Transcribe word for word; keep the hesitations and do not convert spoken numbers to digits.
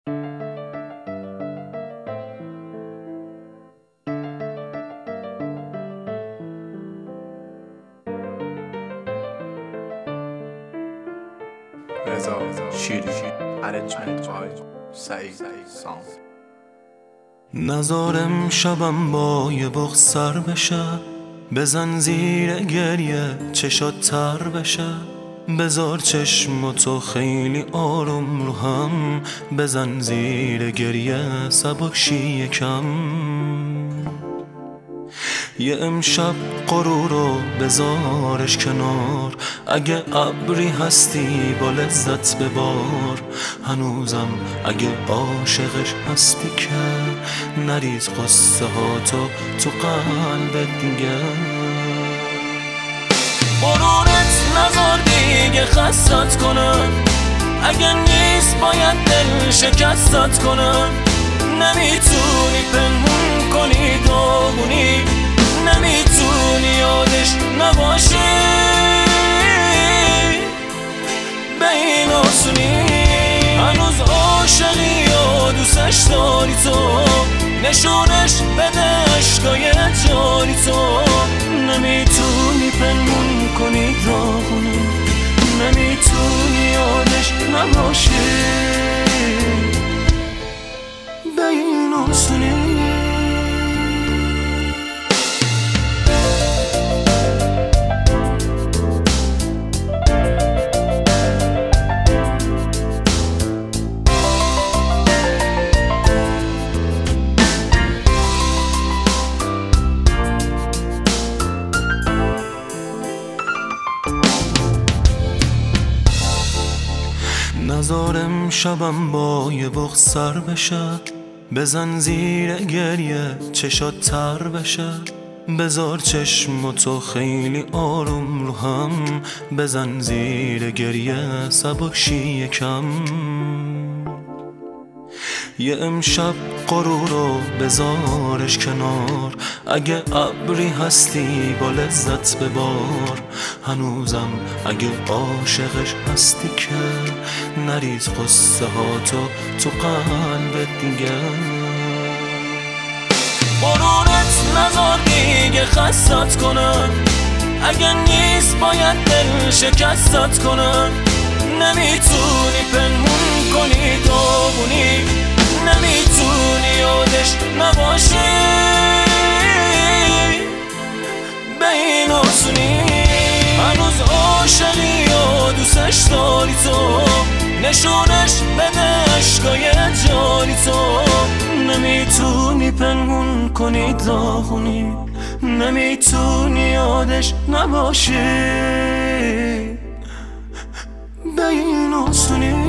رضا شیری ارنجمنت بای سعید سام. نزارم شبم با یه بغض سر بشه، بزن زیر گریه چشات تر بشه، بذار چشم تو خیلی آروم رو هم، بزن زیر گریه سبک شی یکم. یه امشب غرور رو بذارش کنار، اگه ابری هستی با لذت ببار، هنوزم اگه عاشقش هستی که نریز قصه ها تو تو قلبت دیگه. غرورت نذار دیگه خستت کنم، اگه نیست باید دل شکستت کنم. نمیتونی پنهون کنی داغونی، نمیتونی یادش نباشی، به این آسونی. هنوز عاشقی یا دوستش داری تو، نشونش بده عشقای جاری تو. نمیتونی پنهون کنی داغونی، نمیتونی یادش نباشی، به این آسونی. نزارم شبم با یه بغض سر بشه، بزن زیر گریه چشات تر بشه، بذار چشم تو خیلی آروم رو هم، بزن زیر گریه سبک شی یکم. یه امشب غرور رو بذارش کنار، اگه ابری هستی با لذت ببار، هنوزم اگه عاشقش هستی که نریز قصه ها تو تو قلبت دیگه. غرورت نذار دیگه خستت کنم، اگه نیست باید دل شکستت کنم. نمیتونی پنهون کنی داغونی، نمیتونی یادش نباشی، به این آسونی. هنوز عاشقی یا دوستش داری تو، نشونش بده عشقای جاری تو. نمیتونی پنهون کنی داغونی، نمیتونی یادش نباشی، به این آسونی.